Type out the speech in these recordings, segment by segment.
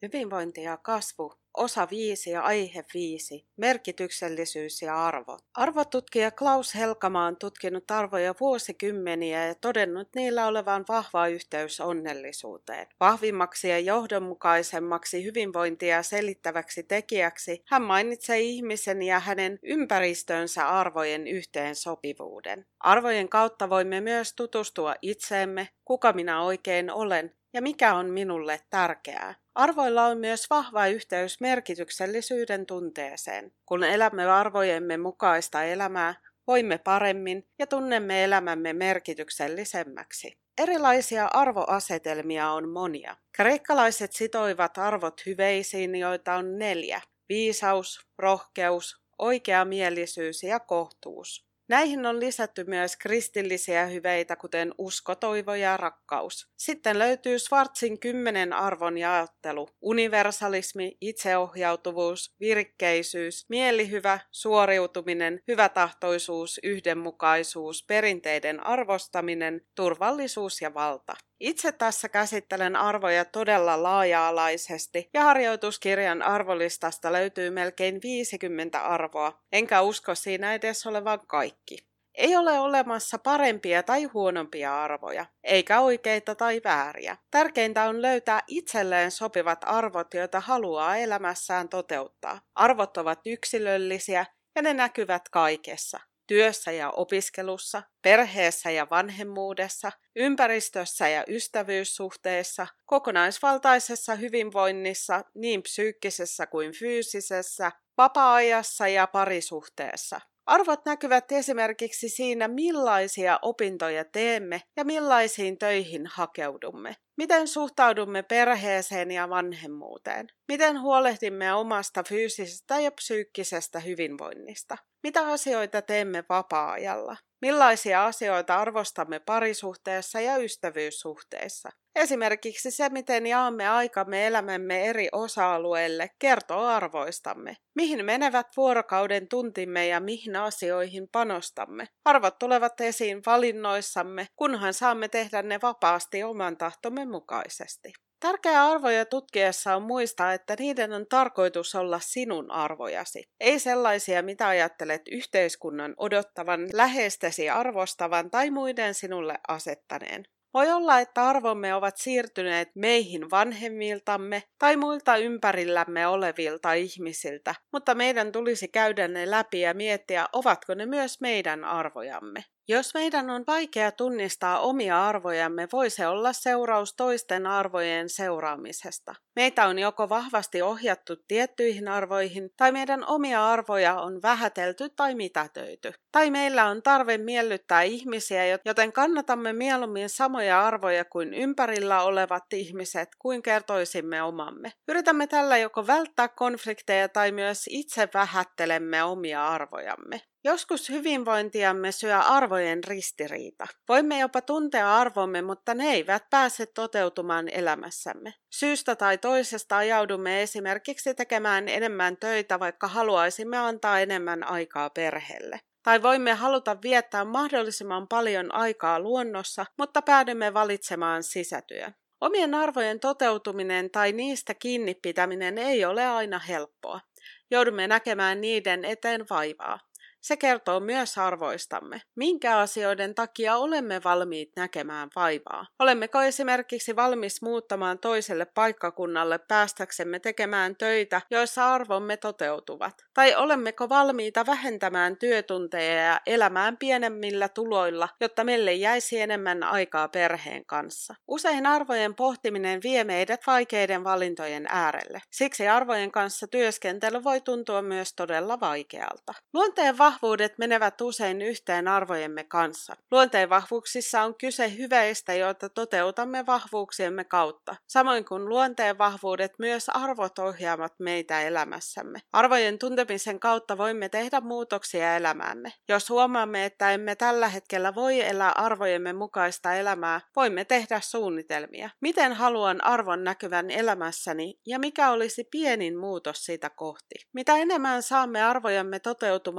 Hyvinvointi ja kasvu, osa 5 ja aihe 5, merkityksellisyys ja arvot. Arvotutkija Klaus Helkama on tutkinut arvoja vuosikymmeniä ja todennut niillä olevan vahva yhteys onnellisuuteen. Vahvimmaksi ja johdonmukaisemmaksi hyvinvointia selittäväksi tekijäksi hän mainitsee ihmisen ja hänen ympäristönsä arvojen yhteensopivuuden. Arvojen kautta voimme myös tutustua itseemme, kuka minä oikein olen ja mikä on minulle tärkeää. Arvoilla on myös vahva yhteys merkityksellisyyden tunteeseen. Kun elämme arvojemme mukaista elämää, voimme paremmin ja tunnemme elämämme merkityksellisemmäksi. Erilaisia arvoasetelmia on monia. Kreikkalaiset sitoivat arvot hyveisiin, joita on 4. Viisaus, rohkeus, oikeamielisyys ja kohtuus. Näihin on lisätty myös kristillisiä hyveitä, kuten usko, toivo ja rakkaus. Sitten löytyy Schwarzin 10 arvon jaottelu: universalismi, itseohjautuvuus, virkkeisyys, mielihyvä, suoriutuminen, hyvätahtoisuus, yhdenmukaisuus, perinteiden arvostaminen, turvallisuus ja valta. Itse tässä käsittelen arvoja todella laaja-alaisesti ja harjoituskirjan arvolistasta löytyy melkein 50 arvoa, enkä usko siinä edes olevan kaikki. Ei ole olemassa parempia tai huonompia arvoja, eikä oikeita tai vääriä. Tärkeintä on löytää itselleen sopivat arvot, joita haluaa elämässään toteuttaa. Arvot ovat yksilöllisiä ja ne näkyvät kaikessa. Työssä ja opiskelussa, perheessä ja vanhemmuudessa, ympäristössä ja ystävyyssuhteissa, kokonaisvaltaisessa hyvinvoinnissa, niin psyykkisessä kuin fyysisessä, vapaa-ajassa ja parisuhteessa. Arvot näkyvät esimerkiksi siinä, millaisia opintoja teemme ja millaisiin töihin hakeudumme. Miten suhtaudumme perheeseen ja vanhemmuuteen? Miten huolehdimme omasta fyysisestä ja psyykkisestä hyvinvoinnista? Mitä asioita teemme vapaa-ajalla? Millaisia asioita arvostamme parisuhteessa ja ystävyyssuhteissa? Esimerkiksi se, miten jaamme aikamme elämämme eri osa-alueille, kertoo arvoistamme. Mihin menevät vuorokauden tuntimme ja mihin asioihin panostamme? Arvot tulevat esiin valinnoissamme, kunhan saamme tehdä ne vapaasti oman tahtomme mukaisesti. Tärkeää arvoja tutkiessa on muistaa, että niiden on tarkoitus olla sinun arvojasi. Ei sellaisia, mitä ajattelet yhteiskunnan odottavan, läheistesi arvostavan tai muiden sinulle asettaneen. Voi olla, että arvomme ovat siirtyneet meihin vanhemmiltamme tai muilta ympärillämme olevilta ihmisiltä, mutta meidän tulisi käydä ne läpi ja miettiä, ovatko ne myös meidän arvojamme. Jos meidän on vaikea tunnistaa omia arvojamme, voi se olla seuraus toisten arvojen seuraamisesta. Meitä on joko vahvasti ohjattu tiettyihin arvoihin, tai meidän omia arvoja on vähätelty tai mitätöity. Tai meillä on tarve miellyttää ihmisiä, joten kannatamme mieluummin samoja arvoja kuin ympärillä olevat ihmiset, kuin kertoisimme omamme. Yritämme tällä joko välttää konflikteja tai myös itse vähättelemme omia arvojamme. Joskus hyvinvointiamme syö arvojen ristiriita. Voimme jopa tuntea arvomme, mutta ne eivät pääse toteutumaan elämässämme. Syystä tai toisesta ajaudumme esimerkiksi tekemään enemmän töitä, vaikka haluaisimme antaa enemmän aikaa perheelle. Tai voimme haluta viettää mahdollisimman paljon aikaa luonnossa, mutta päädymme valitsemaan sisätyön. Omien arvojen toteutuminen tai niistä kiinni pitäminen ei ole aina helppoa. Joudumme näkemään niiden eteen vaivaa. Se kertoo myös arvoistamme. Minkä asioiden takia olemme valmiit näkemään vaivaa? Olemmeko esimerkiksi valmis muuttamaan toiselle paikkakunnalle päästäksemme tekemään töitä, joissa arvomme toteutuvat? Tai olemmeko valmiita vähentämään työtunteja ja elämään pienemmillä tuloilla, jotta meille jäisi enemmän aikaa perheen kanssa? Usein arvojen pohtiminen vie meidät vaikeiden valintojen äärelle. Siksi arvojen kanssa työskentely voi tuntua myös todella vaikealta. Luonteen vahvuudet menevät usein yhteen arvojemme kanssa. Luonteen vahvuuksissa on kyse hyveistä, joita toteutamme vahvuuksiemme kautta. Samoin kuin luonteen vahvuudet, myös arvot ohjaavat meitä elämässämme. Arvojen tuntemisen kautta voimme tehdä muutoksia elämäämme. Jos huomaamme, että emme tällä hetkellä voi elää arvojemme mukaista elämää, voimme tehdä suunnitelmia. Miten haluan arvon näkyvän elämässäni ja mikä olisi pienin muutos sitä kohti? Mitä enemmän saamme arvojamme toteutumaan elämään,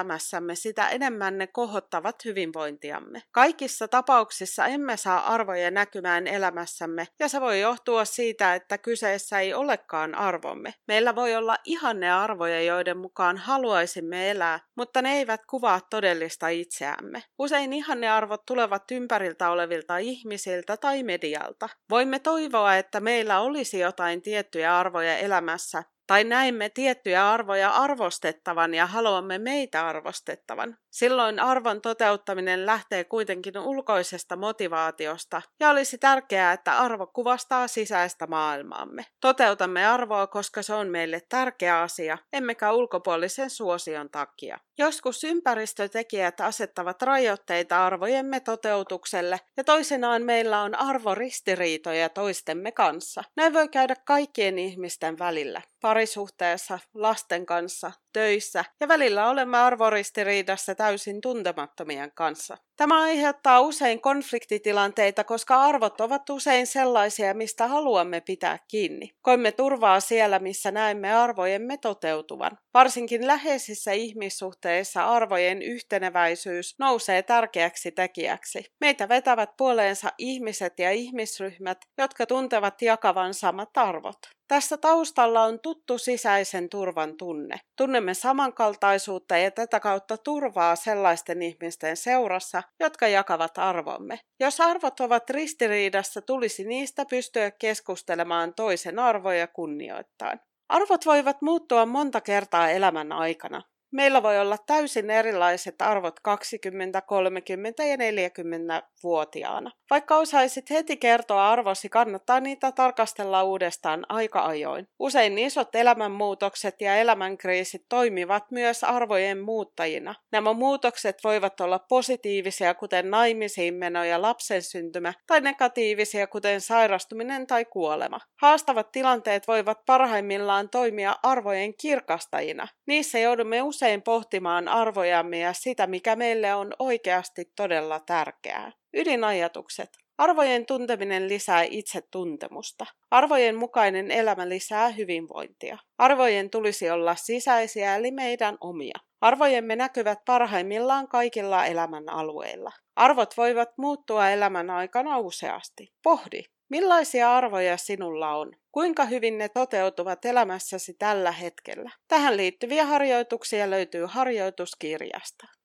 elämässämme, sitä enemmän ne kohottavat hyvinvointiamme. Kaikissa tapauksissa emme saa arvoja näkymään elämässämme, ja se voi johtua siitä, että kyseessä ei olekaan arvomme. Meillä voi olla ihannearvoja, joiden mukaan haluaisimme elää, mutta ne eivät kuvaa todellista itseämme. Usein ihannearvot tulevat ympäriltä olevilta ihmisiltä tai medialta. Voimme toivoa, että meillä olisi jotain tiettyjä arvoja elämässä, tai näemme tiettyjä arvoja arvostettavan ja haluamme meitä arvostettavan. Silloin arvon toteuttaminen lähtee kuitenkin ulkoisesta motivaatiosta, ja olisi tärkeää, että arvo kuvastaa sisäistä maailmaamme. Toteutamme arvoa, koska se on meille tärkeä asia, emmekä ulkopuolisen suosion takia. Joskus ympäristötekijät asettavat rajoitteita arvojemme toteutukselle, ja toisinaan meillä on arvoristiriitoja toistemme kanssa. Näin voi käydä kaikkien ihmisten välillä. Parisuhteessa, lasten kanssa, töissä ja välillä olemme arvoristiriidassa täysin tuntemattomien kanssa. Tämä aiheuttaa usein konfliktitilanteita, koska arvot ovat usein sellaisia, mistä haluamme pitää kiinni. Koimme turvaa siellä, missä näemme arvojemme toteutuvan. Varsinkin läheisissä ihmissuhteissa arvojen yhteneväisyys nousee tärkeäksi tekijäksi. Meitä vetävät puoleensa ihmiset ja ihmisryhmät, jotka tuntevat jakavan samat arvot. Tässä taustalla on tuttu sisäisen turvan tunne. Tunnemme samankaltaisuutta ja tätä kautta turvaa sellaisten ihmisten seurassa, jotka jakavat arvomme. Jos arvot ovat ristiriidassa, tulisi niistä pystyä keskustelemaan toisen arvoja kunnioittaen. Arvot voivat muuttua monta kertaa elämän aikana. Meillä voi olla täysin erilaiset arvot 20, 30 ja 40-vuotiaana. Vaikka osaisit heti kertoa arvosi, kannattaa niitä tarkastella uudestaan aika ajoin. Usein isot elämänmuutokset ja elämänkriisit toimivat myös arvojen muuttajina. Nämä muutokset voivat olla positiivisia, kuten naimisiin meno ja lapsen syntymä, tai negatiivisia, kuten sairastuminen tai kuolema. Haastavat tilanteet voivat parhaimmillaan toimia arvojen kirkastajina. Niissä joudumme usein pohtimaan arvojamme ja sitä, mikä meille on oikeasti todella tärkeää. Ydinajatukset. Arvojen tunteminen lisää itsetuntemusta. Arvojen mukainen elämä lisää hyvinvointia. Arvojen tulisi olla sisäisiä eli meidän omia. Arvojemme näkyvät parhaimmillaan kaikilla elämän alueilla. Arvot voivat muuttua elämän aikana useasti. Pohdi. Millaisia arvoja sinulla on? Kuinka hyvin ne toteutuvat elämässäsi tällä hetkellä? Tähän liittyviä harjoituksia löytyy harjoituskirjasta.